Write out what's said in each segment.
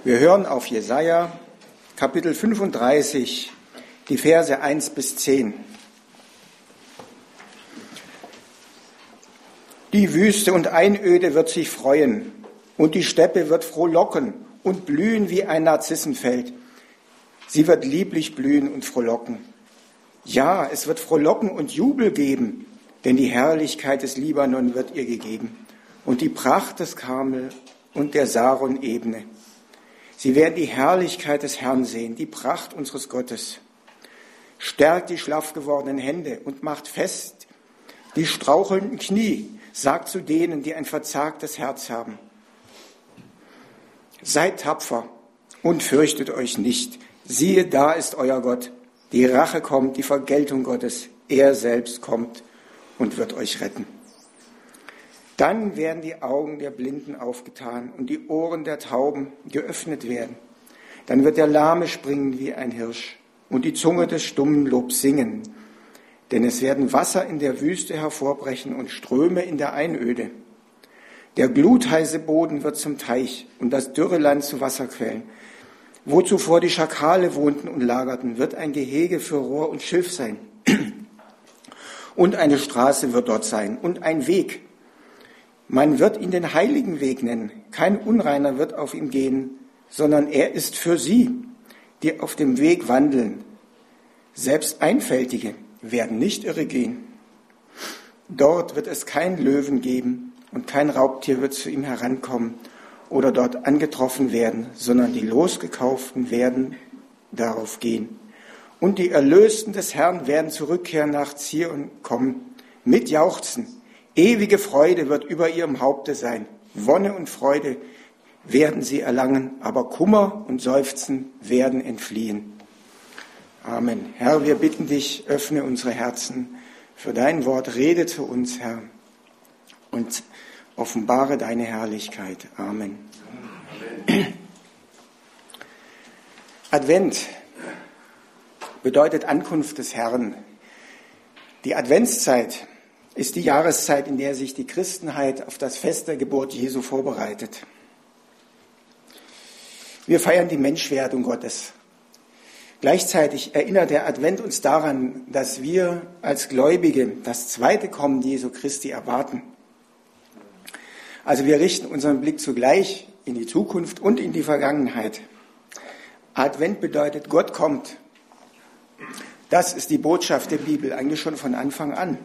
Wir hören auf Jesaja, Kapitel 35, die Verse 1 bis 10. Die Wüste und Einöde wird sich freuen, und die Steppe wird frohlocken und blühen wie ein Narzissenfeld. Sie wird lieblich blühen und frohlocken. Ja, es wird Frohlocken und Jubel geben, denn die Herrlichkeit des Libanon wird ihr gegeben und die Pracht des Karmel und der Saron-Ebene. Sie werden die Herrlichkeit des Herrn sehen, die Pracht unseres Gottes. Stärkt die schlaff gewordenen Hände und macht fest die strauchelnden Knie. Sagt zu denen, die ein verzagtes Herz haben: Seid tapfer und fürchtet euch nicht. Siehe, da ist euer Gott. Die Rache kommt, die Vergeltung Gottes. Er selbst kommt und wird euch retten. Dann werden die Augen der Blinden aufgetan und die Ohren der Tauben geöffnet werden. Dann wird der Lahme springen wie ein Hirsch und die Zunge des Stummen Lob singen. Denn es werden Wasser in der Wüste hervorbrechen und Ströme in der Einöde. Der glutheiße Boden wird zum Teich und das dürre Land zu Wasserquellen. Wo zuvor die Schakale wohnten und lagerten, wird ein Gehege für Rohr und Schilf sein. Und eine Straße wird dort sein und ein Weg. Man wird ihn den heiligen Weg nennen. Kein Unreiner wird auf ihm gehen, sondern er ist für sie, die auf dem Weg wandeln. Selbst Einfältige werden nicht irre gehen. Dort wird es keinen Löwen geben und kein Raubtier wird zu ihm herankommen oder dort angetroffen werden, sondern die Losgekauften werden darauf gehen. Und die Erlösten des Herrn werden zurückkehren nach Zion kommen, mit Jauchzen. Ewige Freude wird über ihrem Haupte sein. Wonne und Freude werden sie erlangen, aber Kummer und Seufzen werden entfliehen. Amen. Herr, wir bitten dich, öffne unsere Herzen für dein Wort. Rede zu uns, Herr, und offenbare deine Herrlichkeit. Amen. Advent bedeutet Ankunft des Herrn. Die Adventszeit ist die Jahreszeit, in der sich die Christenheit auf das Fest der Geburt Jesu vorbereitet. Wir feiern die Menschwerdung Gottes. Gleichzeitig erinnert der Advent uns daran, dass wir als Gläubige das zweite Kommen Jesu Christi erwarten. Also wir richten unseren Blick zugleich in die Zukunft und in die Vergangenheit. Advent bedeutet, Gott kommt. Das ist die Botschaft der Bibel, eigentlich schon von Anfang an.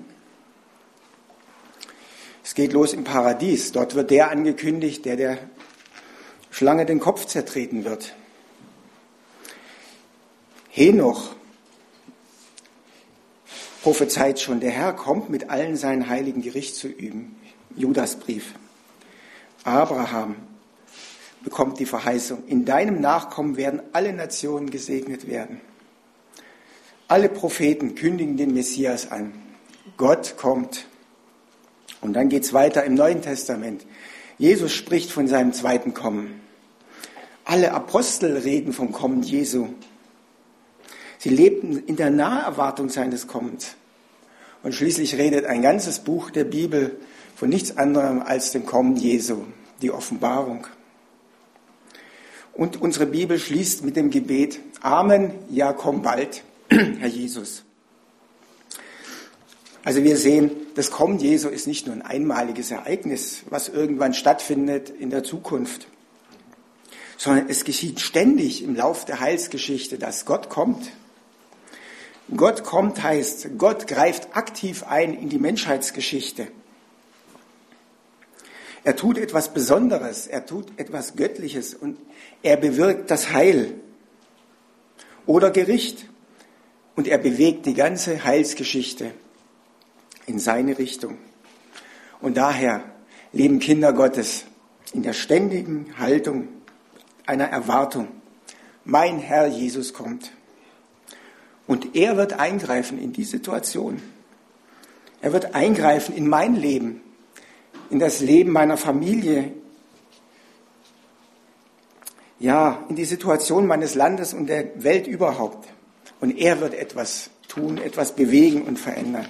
Es geht los im Paradies. Dort wird der angekündigt, der Schlange den Kopf zertreten wird. Henoch prophezeit schon, der Herr kommt mit allen seinen Heiligen Gericht zu üben. Judasbrief. Abraham bekommt die Verheißung: In deinem Nachkommen werden alle Nationen gesegnet werden. Alle Propheten kündigen den Messias an. Gott kommt. Und dann geht es weiter im Neuen Testament. Jesus spricht von seinem zweiten Kommen. Alle Apostel reden vom Kommen Jesu. Sie lebten in der Naherwartung seines Kommens. Und schließlich redet ein ganzes Buch der Bibel von nichts anderem als dem Kommen Jesu, die Offenbarung. Und unsere Bibel schließt mit dem Gebet: Amen, ja, komm bald, Herr Jesus. Also wir sehen, das Kommen Jesu ist nicht nur ein einmaliges Ereignis, was irgendwann stattfindet in der Zukunft, sondern es geschieht ständig im Lauf der Heilsgeschichte, dass Gott kommt. Gott kommt heißt, Gott greift aktiv ein in die Menschheitsgeschichte. Er tut etwas Besonderes, er tut etwas Göttliches und er bewirkt das Heil oder Gericht. Und er bewegt die ganze Heilsgeschichte in seine Richtung. Und daher leben Kinder Gottes in der ständigen Haltung einer Erwartung. Mein Herr Jesus kommt. Und er wird eingreifen in die Situation. Er wird eingreifen in mein Leben, in das Leben meiner Familie, ja, in die Situation meines Landes und der Welt überhaupt. Und er wird etwas tun, etwas bewegen und verändern.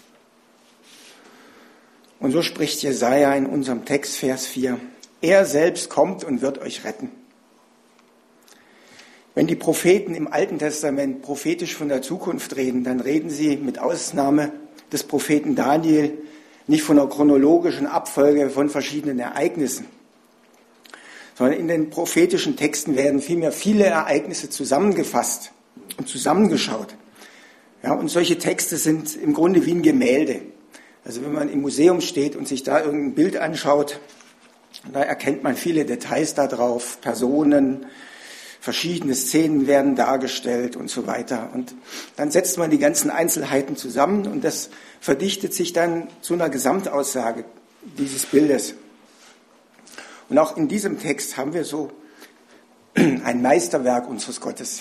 Und so spricht Jesaja in unserem Text, Vers 4. Er selbst kommt und wird euch retten. Wenn die Propheten im Alten Testament prophetisch von der Zukunft reden, dann reden sie mit Ausnahme des Propheten Daniel nicht von einer chronologischen Abfolge von verschiedenen Ereignissen, sondern in den prophetischen Texten werden vielmehr viele Ereignisse zusammengefasst und zusammengeschaut. Ja, und solche Texte sind im Grunde wie ein Gemälde. Also wenn man im Museum steht und sich da irgendein Bild anschaut, da erkennt man viele Details da drauf, Personen, verschiedene Szenen werden dargestellt und so weiter. Und dann setzt man die ganzen Einzelheiten zusammen und das verdichtet sich dann zu einer Gesamtaussage dieses Bildes. Und auch in diesem Text haben wir so ein Meisterwerk unseres Gottes.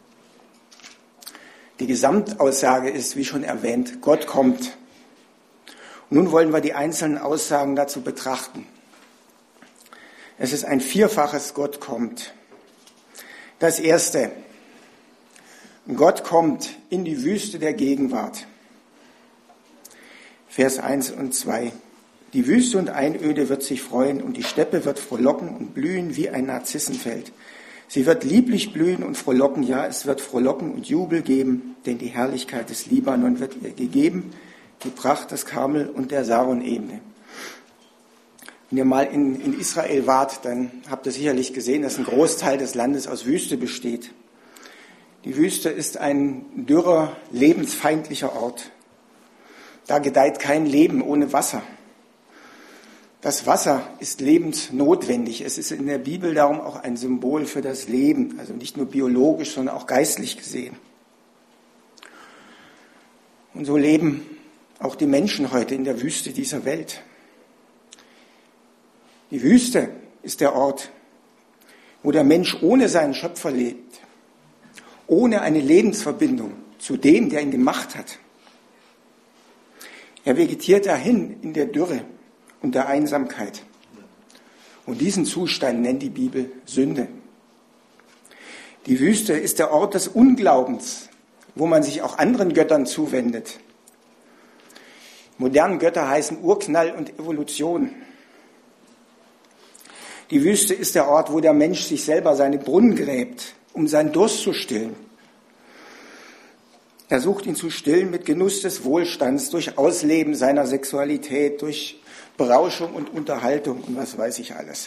Die Gesamtaussage ist, wie schon erwähnt, Gott kommt. Und nun wollen wir die einzelnen Aussagen dazu betrachten. Es ist ein vierfaches Gott kommt. Das erste, Gott kommt in die Wüste der Gegenwart. Vers 1 und 2. Die Wüste und Einöde wird sich freuen und die Steppe wird frohlocken und blühen wie ein Narzissenfeld. Sie wird lieblich blühen und frohlocken, ja, es wird Frohlocken und Jubel geben, denn die Herrlichkeit des Libanon wird ihr gegeben, die Pracht des Karmel und der Saron-Ebene. Wenn ihr mal in Israel wart, dann habt ihr sicherlich gesehen, dass ein Großteil des Landes aus Wüste besteht. Die Wüste ist ein dürrer, lebensfeindlicher Ort. Da gedeiht kein Leben ohne Wasser. Das Wasser ist lebensnotwendig. Es ist in der Bibel darum auch ein Symbol für das Leben, also nicht nur biologisch, sondern auch geistlich gesehen. Und so leben auch die Menschen heute in der Wüste dieser Welt. Die Wüste ist der Ort, wo der Mensch ohne seinen Schöpfer lebt, ohne eine Lebensverbindung zu dem, der ihn gemacht hat. Er vegetiert dahin in der Dürre und der Einsamkeit. Und diesen Zustand nennt die Bibel Sünde. Die Wüste ist der Ort des Unglaubens, wo man sich auch anderen Göttern zuwendet. Moderne Götter heißen Urknall und Evolution. Die Wüste ist der Ort, wo der Mensch sich selber seine Brunnen gräbt, um seinen Durst zu stillen. Er sucht ihn zu stillen mit Genuss des Wohlstands, durch Ausleben seiner Sexualität, durch Berauschung und Unterhaltung und was weiß ich alles.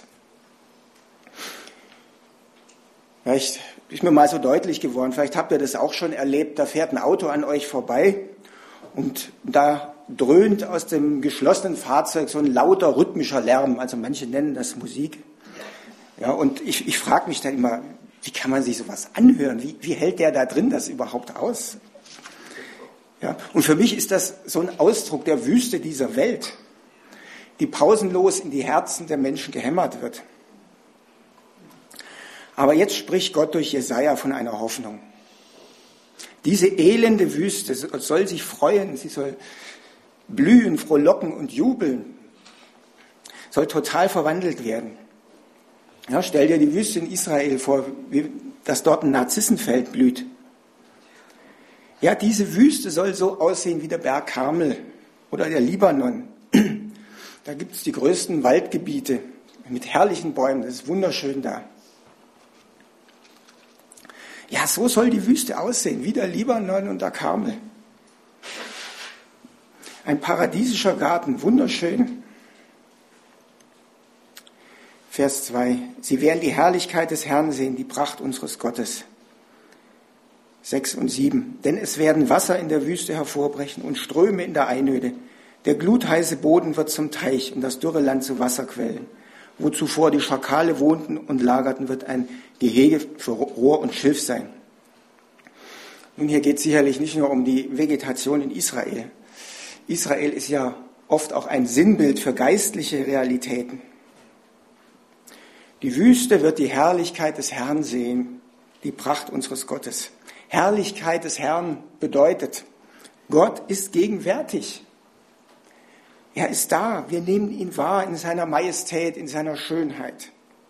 Vielleicht ist mir mal so deutlich geworden, vielleicht habt ihr das auch schon erlebt, da fährt ein Auto an euch vorbei und da dröhnt aus dem geschlossenen Fahrzeug so ein lauter rhythmischer Lärm, also manche nennen das Musik. Ja, und ich frage mich dann immer, wie kann man sich sowas anhören? Wie hält der da drin das überhaupt aus? Ja, und für mich ist das so ein Ausdruck der Wüste dieser Welt, die pausenlos in die Herzen der Menschen gehämmert wird. Aber jetzt spricht Gott durch Jesaja von einer Hoffnung. Diese elende Wüste soll sich freuen, sie soll blühen, frohlocken und jubeln, soll total verwandelt werden. Ja, stell dir die Wüste in Israel vor, dass dort ein Narzissenfeld blüht. Ja, diese Wüste soll so aussehen wie der Berg Karmel oder der Libanon. Da gibt es die größten Waldgebiete mit herrlichen Bäumen, das ist wunderschön da. Ja, so soll die Wüste aussehen, wie der Libanon und der Karmel. Ein paradiesischer Garten, wunderschön. Vers 2. Sie werden die Herrlichkeit des Herrn sehen, die Pracht unseres Gottes. 6 und 7. Denn es werden Wasser in der Wüste hervorbrechen und Ströme in der Einöde. Der glutheiße Boden wird zum Teich und das dürre Land zu Wasserquellen. Wo zuvor die Schakale wohnten und lagerten, wird ein Gehege für Rohr und Schilf sein. Nun, hier geht es sicherlich nicht nur um die Vegetation in Israel. Israel ist ja oft auch ein Sinnbild für geistliche Realitäten. Die Wüste wird die Herrlichkeit des Herrn sehen, die Pracht unseres Gottes. Herrlichkeit des Herrn bedeutet, Gott ist gegenwärtig. Er ist da, wir nehmen ihn wahr in seiner Majestät, in seiner Schönheit.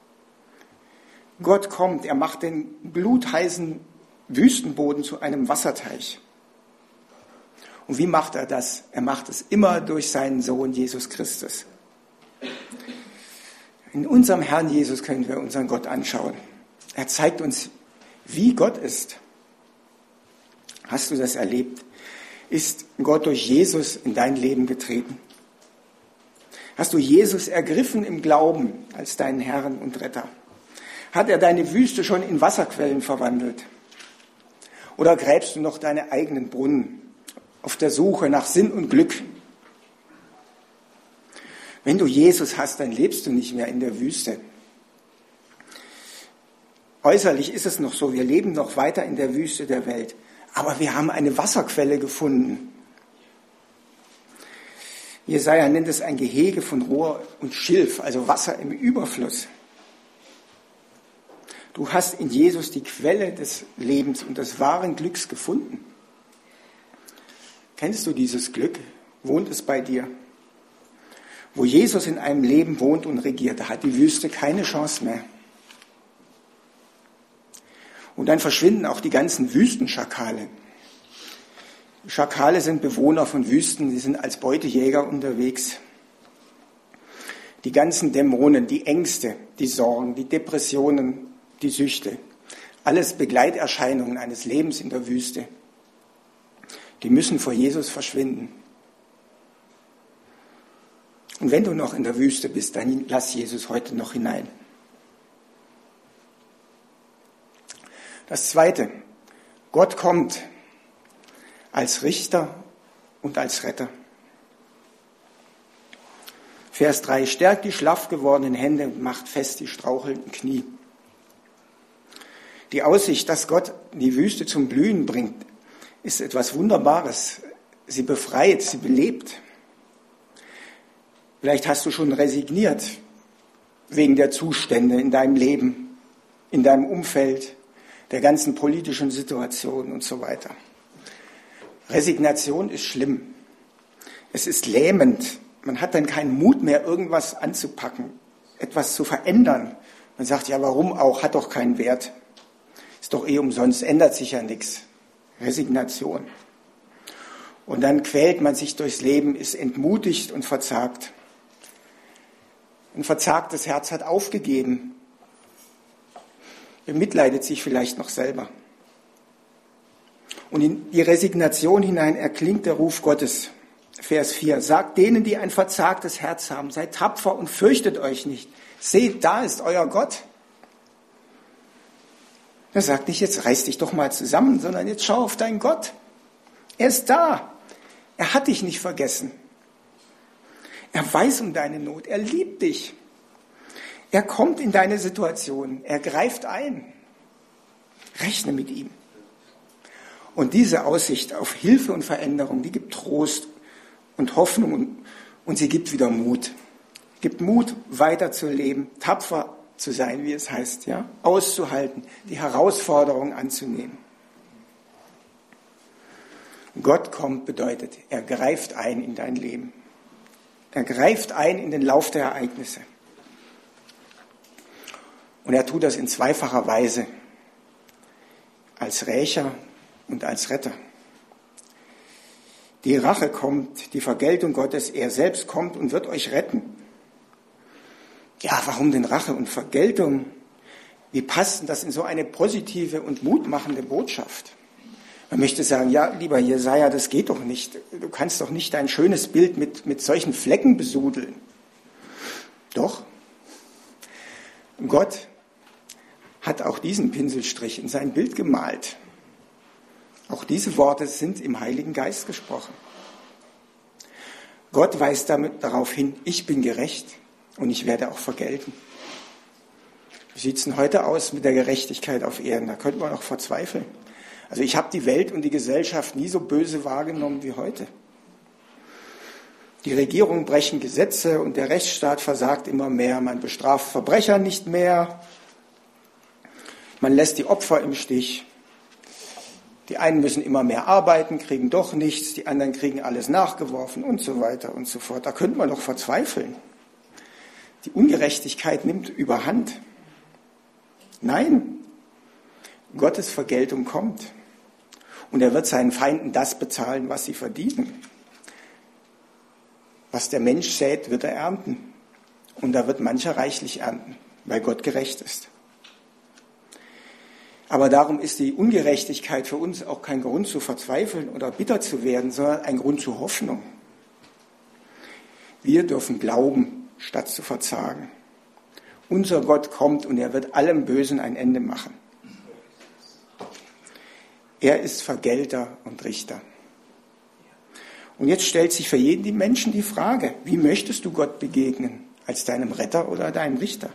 Gott kommt, er macht den glutheißen Wüstenboden zu einem Wasserteich. Und wie macht er das? Er macht es immer durch seinen Sohn Jesus Christus. In unserem Herrn Jesus können wir unseren Gott anschauen. Er zeigt uns, wie Gott ist. Hast du das erlebt? Ist Gott durch Jesus in dein Leben getreten? Hast du Jesus ergriffen im Glauben als deinen Herrn und Retter? Hat er deine Wüste schon in Wasserquellen verwandelt? Oder gräbst du noch deine eigenen Brunnen auf der Suche nach Sinn und Glück? Wenn du Jesus hast, dann lebst du nicht mehr in der Wüste. Äußerlich ist es noch so, wir leben noch weiter in der Wüste der Welt. Aber wir haben eine Wasserquelle gefunden. Jesaja nennt es ein Gehege von Rohr und Schilf, also Wasser im Überfluss. Du hast in Jesus die Quelle des Lebens und des wahren Glücks gefunden. Kennst du dieses Glück? Wohnt es bei dir? Wo Jesus in einem Leben wohnt und regiert, da hat die Wüste keine Chance mehr. Und dann verschwinden auch die ganzen Wüstenschakale. Schakale sind Bewohner von Wüsten, die sind als Beutejäger unterwegs. Die ganzen Dämonen, die Ängste, die Sorgen, die Depressionen, die Süchte, alles Begleiterscheinungen eines Lebens in der Wüste, die müssen vor Jesus verschwinden. Und wenn du noch in der Wüste bist, dann lass Jesus heute noch hinein. Das Zweite, Gott kommt als Richter und als Retter. Vers 3, stärkt die schlaff gewordenen Hände und macht fest die strauchelnden Knie. Die Aussicht, dass Gott die Wüste zum Blühen bringt, ist etwas Wunderbares. Sie befreit, sie belebt. Vielleicht hast du schon resigniert wegen der Zustände in deinem Leben, in deinem Umfeld, der ganzen politischen Situation und so weiter. Resignation ist schlimm. Es ist lähmend. Man hat dann keinen Mut mehr, irgendwas anzupacken, etwas zu verändern. Man sagt, ja, warum auch, hat doch keinen Wert. Ist doch eh umsonst, ändert sich ja nichts. Resignation. Und dann quält man sich durchs Leben, ist entmutigt und verzagt. Ein verzagtes Herz hat aufgegeben. Bemitleidet sich vielleicht noch selber. Und in die Resignation hinein erklingt der Ruf Gottes. Vers 4. Sagt denen, die ein verzagtes Herz haben, seid tapfer und fürchtet euch nicht. Seht, da ist euer Gott. Er sagt nicht, jetzt reiß dich doch mal zusammen, sondern jetzt schau auf deinen Gott. Er ist da. Er hat dich nicht vergessen. Er weiß um deine Not. Er liebt dich. Er kommt in deine Situation. Er greift ein. Rechne mit ihm. Und diese Aussicht auf Hilfe und Veränderung, die gibt Trost und Hoffnung und sie gibt wieder Mut. Gibt Mut, weiterzuleben, tapfer zu sein, wie es heißt, ja, auszuhalten, die Herausforderung anzunehmen. Gott kommt bedeutet, er greift ein in dein Leben. Er greift ein in den Lauf der Ereignisse. Und er tut das in zweifacher Weise, als Rächer und als Retter. Die Rache kommt, die Vergeltung Gottes, er selbst kommt und wird euch retten. Ja, warum denn Rache und Vergeltung? Wie passt denn das in so eine positive und mutmachende Botschaft? Man möchte sagen, ja, lieber Jesaja, das geht doch nicht. Du kannst doch nicht dein schönes Bild mit solchen Flecken besudeln. Doch, Gott hat auch diesen Pinselstrich in sein Bild gemalt. Auch diese Worte sind im Heiligen Geist gesprochen. Gott weist damit darauf hin, ich bin gerecht und ich werde auch vergelten. Wie sieht es denn heute aus mit der Gerechtigkeit auf Erden? Da könnte man noch verzweifeln. Also ich habe die Welt und die Gesellschaft nie so böse wahrgenommen wie heute. Die Regierungen brechen Gesetze und der Rechtsstaat versagt immer mehr. Man bestraft Verbrecher nicht mehr. Man lässt die Opfer im Stich. Die einen müssen immer mehr arbeiten, kriegen doch nichts, die anderen kriegen alles nachgeworfen und so weiter und so fort. Da könnte man doch verzweifeln. Die Ungerechtigkeit nimmt überhand. Nein, Gottes Vergeltung kommt und er wird seinen Feinden das bezahlen, was sie verdienen. Was der Mensch sät, wird er ernten. Und da wird mancher reichlich ernten, weil Gott gerecht ist. Aber darum ist die Ungerechtigkeit für uns auch kein Grund zu verzweifeln oder bitter zu werden, sondern ein Grund zur Hoffnung. Wir dürfen glauben, statt zu verzagen. Unser Gott kommt und er wird allem Bösen ein Ende machen. Er ist Vergelter und Richter. Und jetzt stellt sich für jeden die Menschen die Frage, wie möchtest du Gott begegnen? Als deinem Retter oder deinem Richter?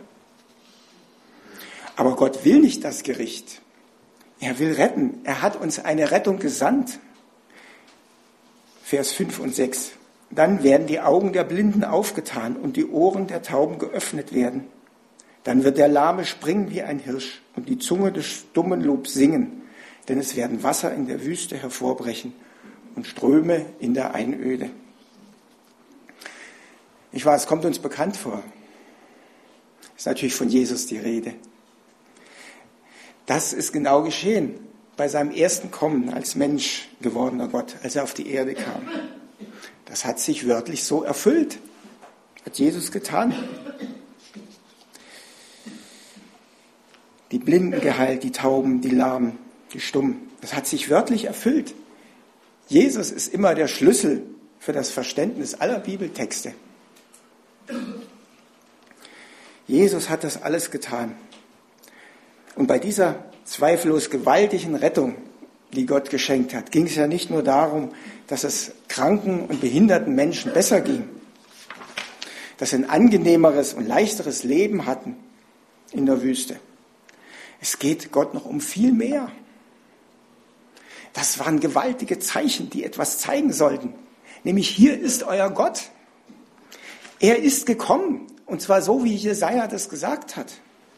Aber Gott will nicht das Gericht. Er will retten. Er hat uns eine Rettung gesandt. Vers 5 und 6. Dann werden die Augen der Blinden aufgetan und die Ohren der Tauben geöffnet werden. Dann wird der Lahme springen wie ein Hirsch und die Zunge des stummen Lobs singen. Denn es werden Wasser in der Wüste hervorbrechen und Ströme in der Einöde. Ich weiß, es kommt uns bekannt vor. Ist natürlich von Jesus die Rede. Das ist genau geschehen bei seinem ersten Kommen als Mensch gewordener Gott, als er auf die Erde kam. Das hat sich wörtlich so erfüllt. Hat Jesus getan. Die Blinden geheilt, die Tauben, die Lahmen, die Stummen. Das hat sich wörtlich erfüllt. Jesus ist immer der Schlüssel für das Verständnis aller Bibeltexte. Jesus hat das alles getan. Und bei dieser zweifellos gewaltigen Rettung, die Gott geschenkt hat, ging es ja nicht nur darum, dass es kranken und behinderten Menschen besser ging, dass sie ein angenehmeres und leichteres Leben hatten in der Wüste. Es geht Gott noch um viel mehr. Das waren gewaltige Zeichen, die etwas zeigen sollten. Nämlich, hier ist euer Gott. Er ist gekommen. Und zwar so, wie Jesaja das gesagt hat.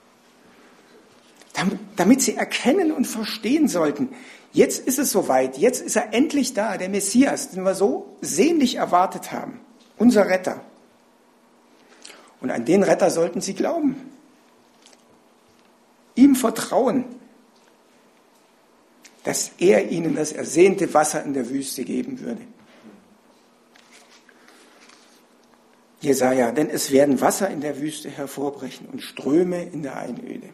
Damit sie erkennen und verstehen sollten, jetzt ist es soweit, jetzt ist er endlich da, der Messias, den wir so sehnlich erwartet haben. Unser Retter. Und an den Retter sollten sie glauben. Ihm vertrauen, dass er ihnen das ersehnte Wasser in der Wüste geben würde. Jesaja, denn es werden Wasser in der Wüste hervorbrechen und Ströme in der Einöde.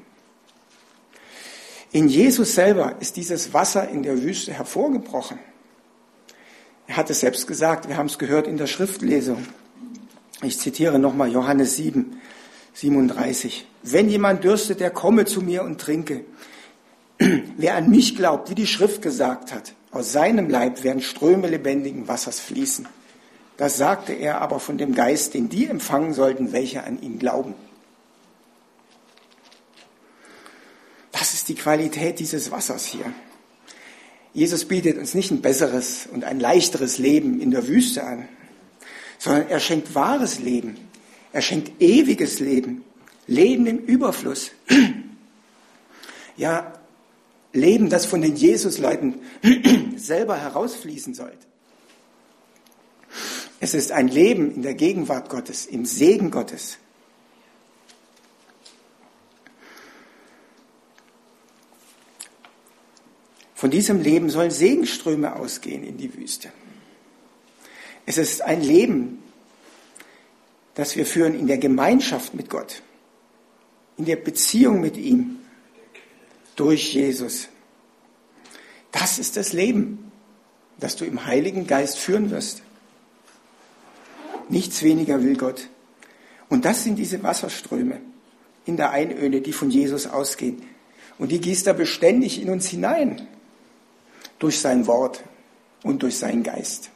In Jesus selber ist dieses Wasser in der Wüste hervorgebrochen. Er hat es selbst gesagt, wir haben es gehört in der Schriftlesung. Ich zitiere nochmal Johannes 7, 37. Wenn jemand dürstet, der komme zu mir und trinke. Wer an mich glaubt, wie die Schrift gesagt hat, aus seinem Leib werden Ströme lebendigen Wassers fließen. Das sagte er aber von dem Geist, den die empfangen sollten, welche an ihn glauben. Das ist die Qualität dieses Wassers hier. Jesus bietet uns nicht ein besseres und ein leichteres Leben in der Wüste an, sondern er schenkt wahres Leben. Er schenkt ewiges Leben. Leben im Überfluss. Ja, Leben, das von den Jesusleuten selber herausfließen sollte. Es ist ein Leben in der Gegenwart Gottes, im Segen Gottes. Von diesem Leben sollen Segenströme ausgehen in die Wüste. Es ist ein Leben, das wir führen in der Gemeinschaft mit Gott, in der Beziehung mit ihm, durch Jesus. Das ist das Leben, das du im Heiligen Geist führen wirst. Nichts weniger will Gott. Und das sind diese Wasserströme in der Einöde, die von Jesus ausgehen. Und die gießt er beständig in uns hinein, durch sein Wort und durch seinen Geist.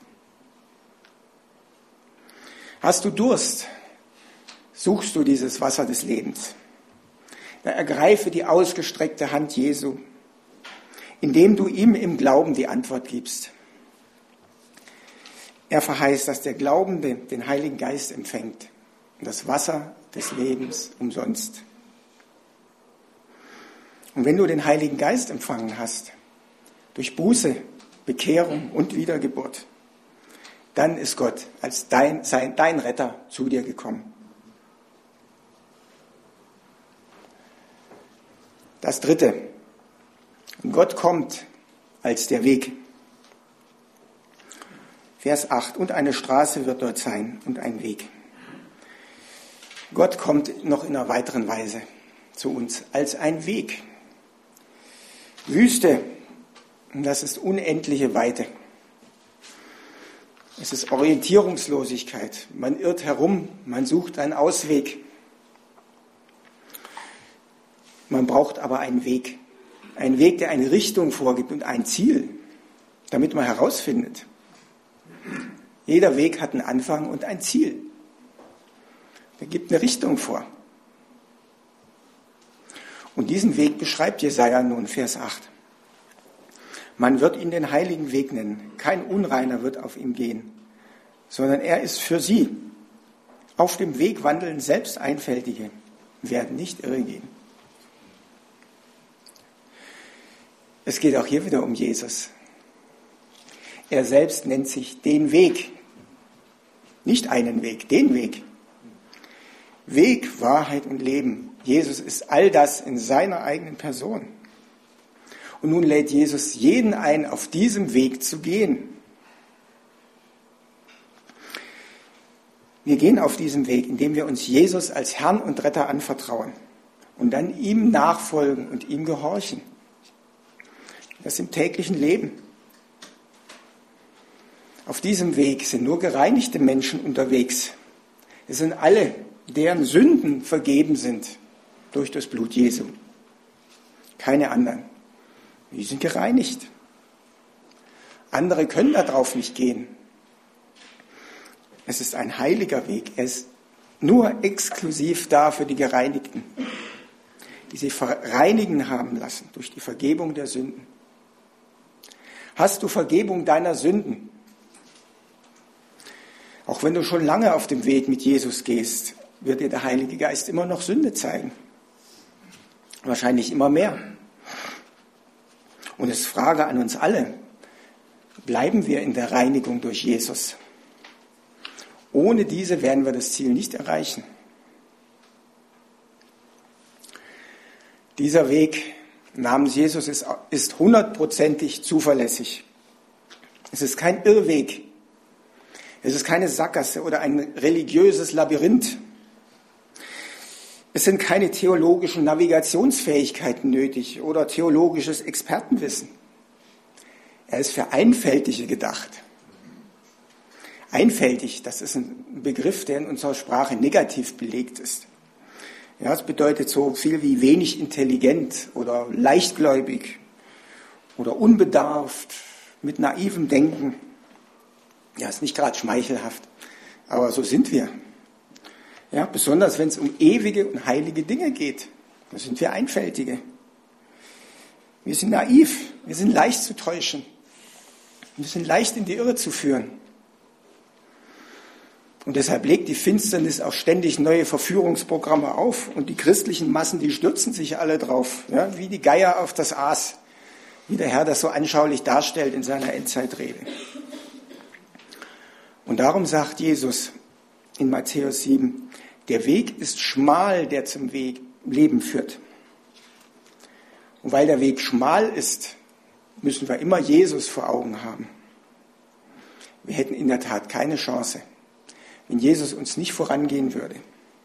Hast du Durst? Suchst du dieses Wasser des Lebens? Dann ergreife die ausgestreckte Hand Jesu, indem du ihm im Glauben die Antwort gibst. Er verheißt, dass der Glaubende den Heiligen Geist empfängt und das Wasser des Lebens umsonst. Und wenn du den Heiligen Geist empfangen hast, durch Buße, Bekehrung und Wiedergeburt, dann ist Gott als dein Retter zu dir gekommen. Das Dritte. Gott kommt als der Weg. Vers 8. Und eine Straße wird dort sein und ein Weg. Gott kommt noch in einer weiteren Weise zu uns als ein Weg. Wüste, das ist unendliche Weite. Es ist Orientierungslosigkeit. Man irrt herum, man sucht einen Ausweg. Man braucht aber einen Weg. Einen Weg, der eine Richtung vorgibt und ein Ziel, damit man herausfindet. Jeder Weg hat einen Anfang und ein Ziel. Er gibt eine Richtung vor. Und diesen Weg beschreibt Jesaja nun, Vers 8. Man wird ihn den heiligen Weg nennen. Kein Unreiner wird auf ihm gehen, sondern er ist für sie. Auf dem Weg wandeln selbst Einfältige, werden nicht irregehen. Es geht auch hier wieder um Jesus. Er selbst nennt sich den Weg. Nicht einen Weg, den Weg. Weg, Wahrheit und Leben. Jesus ist all das in seiner eigenen Person. Und nun lädt Jesus jeden ein, auf diesem Weg zu gehen. Wir gehen auf diesem Weg, indem wir uns Jesus als Herrn und Retter anvertrauen und dann ihm nachfolgen und ihm gehorchen. Das im täglichen Leben. Auf diesem Weg sind nur gereinigte Menschen unterwegs. Es sind alle, deren Sünden vergeben sind durch das Blut Jesu. Keine anderen. Die sind gereinigt. Andere können darauf nicht gehen. Es ist ein heiliger Weg. Er ist nur exklusiv da für die Gereinigten, die sich reinigen haben lassen durch die Vergebung der Sünden. Hast du Vergebung deiner Sünden? Auch wenn du schon lange auf dem Weg mit Jesus gehst, wird dir der Heilige Geist immer noch Sünde zeigen. Wahrscheinlich immer mehr. Und es ist Frage an uns alle, bleiben wir in der Reinigung durch Jesus? Ohne diese werden wir das Ziel nicht erreichen. Dieser Weg namens Jesus ist 100%ig zuverlässig. Es ist kein Irrweg. Es ist keine Sackgasse oder ein religiöses Labyrinth. Es sind keine theologischen Navigationsfähigkeiten nötig oder theologisches Expertenwissen. Er ist für Einfältige gedacht. Einfältig, das ist ein Begriff, der in unserer Sprache negativ belegt ist. Ja, es bedeutet so viel wie wenig intelligent oder leichtgläubig oder unbedarft, mit naivem Denken. Ja, ist nicht gerade schmeichelhaft, aber so sind wir. Ja, besonders wenn es um ewige und heilige Dinge geht, da sind wir Einfältige. Wir sind naiv, wir sind leicht zu täuschen, wir sind leicht in die Irre zu führen. Und deshalb legt die Finsternis auch ständig neue Verführungsprogramme auf und die christlichen Massen, die stürzen sich alle drauf, ja, wie die Geier auf das Aas, wie der Herr das so anschaulich darstellt in seiner Endzeitrede. Und darum sagt Jesus in Matthäus 7, der Weg ist schmal, der zum Leben führt. Und weil der Weg schmal ist, müssen wir immer Jesus vor Augen haben. Wir hätten in der Tat keine Chance, wenn Jesus uns nicht vorangehen würde.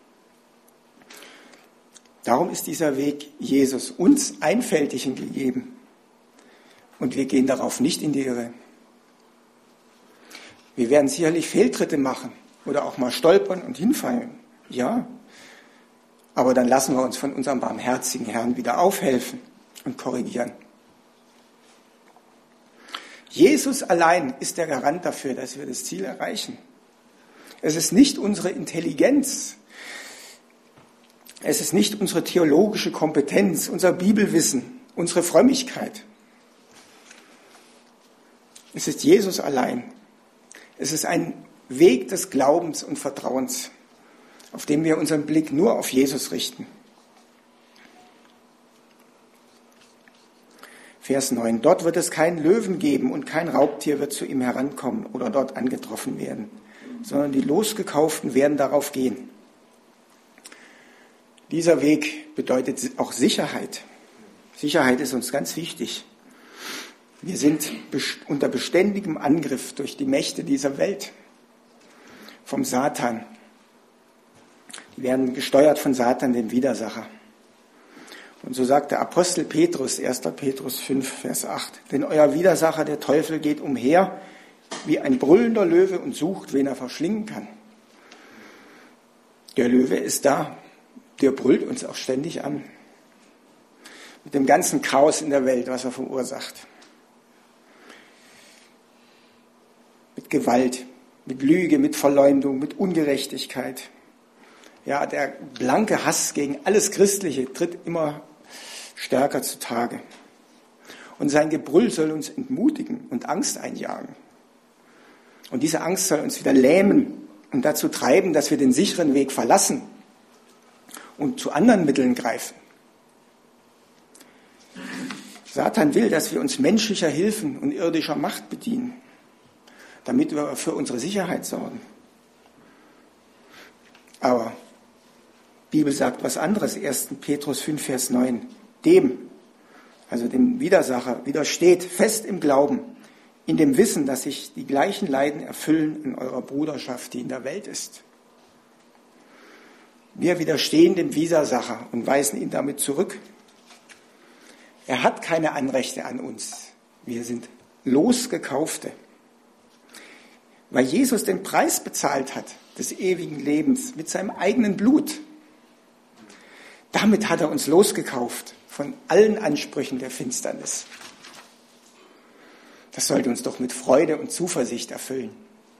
Darum ist dieser Weg Jesus uns Einfältigen gegeben. Und wir gehen darauf nicht in die Irre. Wir werden sicherlich Fehltritte machen oder auch mal stolpern und hinfallen. Ja, aber dann lassen wir uns von unserem barmherzigen Herrn wieder aufhelfen und korrigieren. Jesus allein ist der Garant dafür, dass wir das Ziel erreichen. Es ist nicht unsere Intelligenz, es ist nicht unsere theologische Kompetenz, unser Bibelwissen, unsere Frömmigkeit. Es ist Jesus allein. Es ist ein Weg des Glaubens und Vertrauens, auf dem wir unseren Blick nur auf Jesus richten. Vers 9. Dort wird es keinen Löwen geben und kein Raubtier wird zu ihm herankommen oder dort angetroffen werden, sondern die Losgekauften werden darauf gehen. Dieser Weg bedeutet auch Sicherheit. Sicherheit ist uns ganz wichtig. Wir sind unter beständigem Angriff durch die Mächte dieser Welt, vom Satan. Die werden gesteuert von Satan, dem Widersacher. Und so sagt der Apostel Petrus, 1. Petrus 5, Vers 8, denn euer Widersacher, der Teufel, geht umher wie ein brüllender Löwe und sucht, wen er verschlingen kann. Der Löwe ist da, der brüllt uns auch ständig an. Mit dem ganzen Chaos in der Welt, was er verursacht. Mit Gewalt, mit Lüge, mit Verleumdung, mit Ungerechtigkeit. Ja, der blanke Hass gegen alles Christliche tritt immer stärker zutage. Und sein Gebrüll soll uns entmutigen und Angst einjagen. Und diese Angst soll uns wieder lähmen und dazu treiben, dass wir den sicheren Weg verlassen und zu anderen Mitteln greifen. Satan will, dass wir uns menschlicher Hilfen und irdischer Macht bedienen, damit wir für unsere Sicherheit sorgen. Aber die Bibel sagt was anderes, 1. Petrus 5, Vers 9. Dem, also dem Widersacher, widersteht fest im Glauben, in dem Wissen, dass sich die gleichen Leiden erfüllen in eurer Bruderschaft, die in der Welt ist. Wir widerstehen dem Widersacher und weisen ihn damit zurück. Er hat keine Anrechte an uns. Wir sind Losgekaufte. Weil Jesus den Preis bezahlt hat des ewigen Lebens mit seinem eigenen Blut. Damit hat er uns losgekauft von allen Ansprüchen der Finsternis. Das sollte uns doch mit Freude und Zuversicht erfüllen.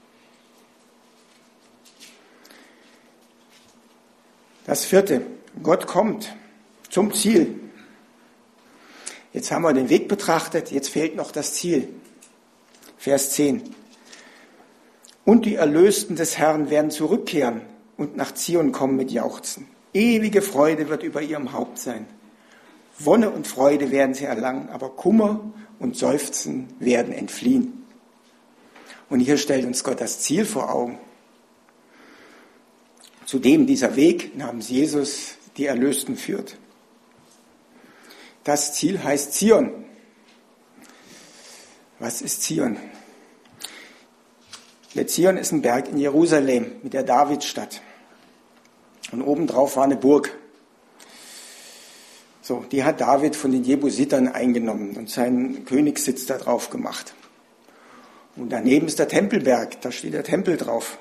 Das 4. Gott kommt zum Ziel. Jetzt haben wir den Weg betrachtet, jetzt fehlt noch das Ziel. Vers 10. Und die Erlösten des Herrn werden zurückkehren und nach Zion kommen mit Jauchzen. Ewige Freude wird über ihrem Haupt sein. Wonne und Freude werden sie erlangen, aber Kummer und Seufzen werden entfliehen. Und hier stellt uns Gott das Ziel vor Augen. Zu dem dieser Weg namens Jesus die Erlösten führt. Das Ziel heißt Zion. Was ist Zion? Der Zion ist ein Berg in Jerusalem mit der Davidstadt. Und obendrauf war eine Burg. So, die hat David von den Jebusitern eingenommen und seinen Königssitz da drauf gemacht. Und daneben ist der Tempelberg, da steht der Tempel drauf.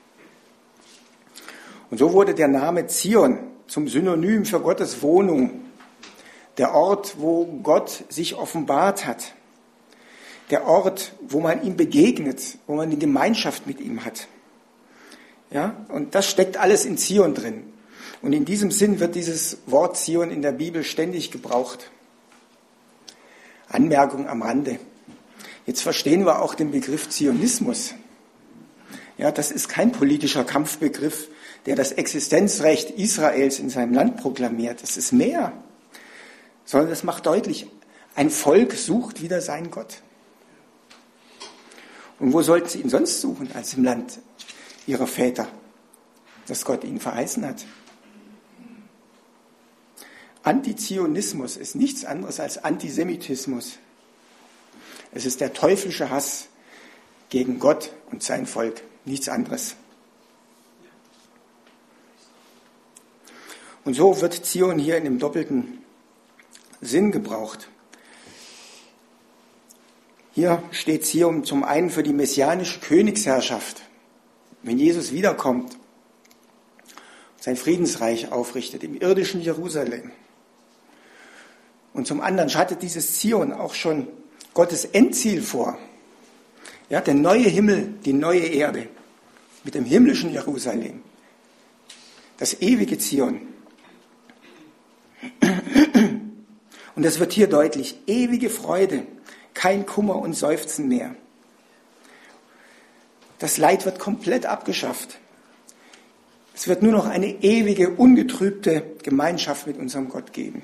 Und so wurde der Name Zion zum Synonym für Gottes Wohnung. Der Ort, wo Gott sich offenbart hat. Der Ort, wo man ihm begegnet, wo man die Gemeinschaft mit ihm hat. Ja, und das steckt alles in Zion drin. Und in diesem Sinn wird dieses Wort Zion in der Bibel ständig gebraucht. Anmerkung am Rande. Jetzt verstehen wir auch den Begriff Zionismus. Ja, das ist kein politischer Kampfbegriff, der das Existenzrecht Israels in seinem Land proklamiert. Das ist mehr. Sondern das macht deutlich, ein Volk sucht wieder seinen Gott. Und wo sollten sie ihn sonst suchen, als im Land ihrer Väter, das Gott ihnen verheißen hat? Antizionismus ist nichts anderes als Antisemitismus. Es ist der teuflische Hass gegen Gott und sein Volk, nichts anderes. Und so wird Zion hier in dem doppelten Sinn gebraucht. Hier steht Zion zum einen für die messianische Königsherrschaft, wenn Jesus wiederkommt, sein Friedensreich aufrichtet im irdischen Jerusalem. Und zum anderen schattet dieses Zion auch schon Gottes Endziel vor. Ja, der neue Himmel, die neue Erde mit dem himmlischen Jerusalem. Das ewige Zion. Und es wird hier deutlich, ewige Freude, kein Kummer und Seufzen mehr. Das Leid wird komplett abgeschafft. Es wird nur noch eine ewige, ungetrübte Gemeinschaft mit unserem Gott geben.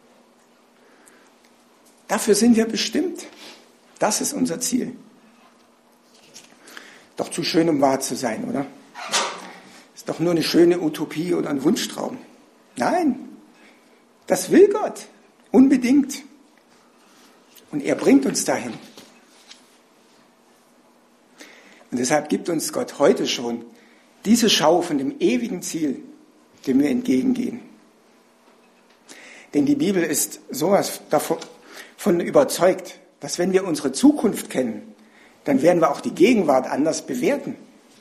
Dafür sind wir bestimmt. Das ist unser Ziel. Doch zu schön, um wahr zu sein, oder? Ist doch nur eine schöne Utopie oder ein Wunschtraum. Nein, das will Gott. Unbedingt. Und er bringt uns dahin. Und deshalb gibt uns Gott heute schon diese Schau von dem ewigen Ziel, dem wir entgegengehen. Denn die Bibel ist sowas davon überzeugt, dass wenn wir unsere Zukunft kennen, dann werden wir auch die Gegenwart anders bewerten.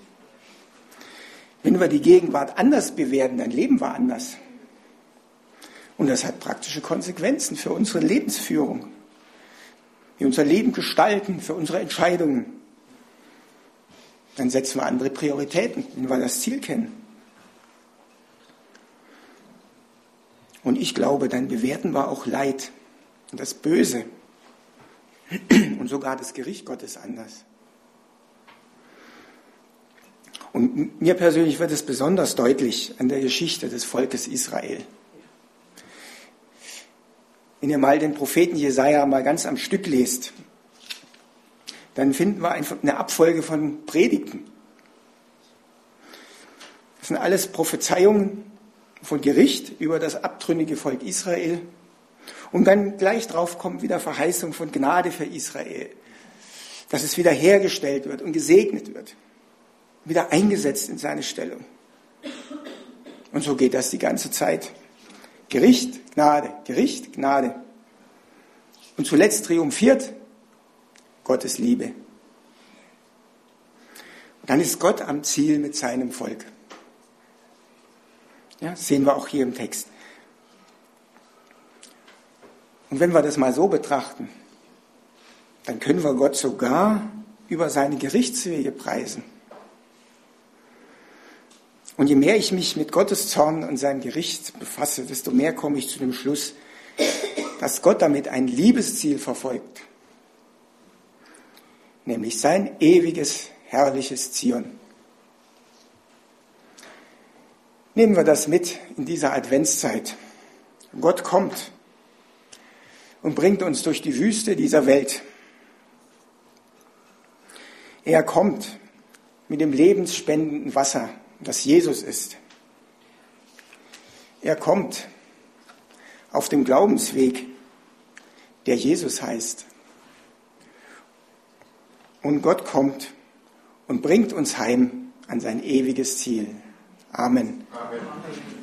Wenn wir die Gegenwart anders bewerten, dann leben wir anders. Und das hat praktische Konsequenzen für unsere Lebensführung, wie unser Leben gestalten, für unsere Entscheidungen. Dann setzen wir andere Prioritäten, wenn wir das Ziel kennen. Und ich glaube, dann bewerten wir auch Leid und das Böse und sogar das Gericht Gottes anders. Und mir persönlich wird es besonders deutlich an der Geschichte des Volkes Israel. Wenn ihr mal den Propheten Jesaja mal ganz am Stück lest, dann finden wir einfach eine Abfolge von Predigten. Das sind alles Prophezeiungen von Gericht über das abtrünnige Volk Israel. Und dann gleich drauf kommt wieder Verheißung von Gnade für Israel, dass es wieder hergestellt wird und gesegnet wird, wieder eingesetzt in seine Stellung. Und so geht das die ganze Zeit. Gericht, Gnade, Gericht, Gnade. Und zuletzt triumphiert Gottes Liebe. Und dann ist Gott am Ziel mit seinem Volk. Ja, das sehen wir auch hier im Text. Und wenn wir das mal so betrachten, dann können wir Gott sogar über seine Gerichtswege preisen. Und je mehr ich mich mit Gottes Zorn und seinem Gericht befasse, desto mehr komme ich zu dem Schluss, dass Gott damit ein Liebesziel verfolgt. Nämlich sein ewiges, herrliches Zion. Nehmen wir das mit in dieser Adventszeit. Gott kommt und bringt uns durch die Wüste dieser Welt. Er kommt mit dem lebensspendenden Wasser, das Jesus ist. Er kommt auf dem Glaubensweg, der Jesus heißt. Und Gott kommt und bringt uns heim an sein ewiges Ziel. Amen. Amen.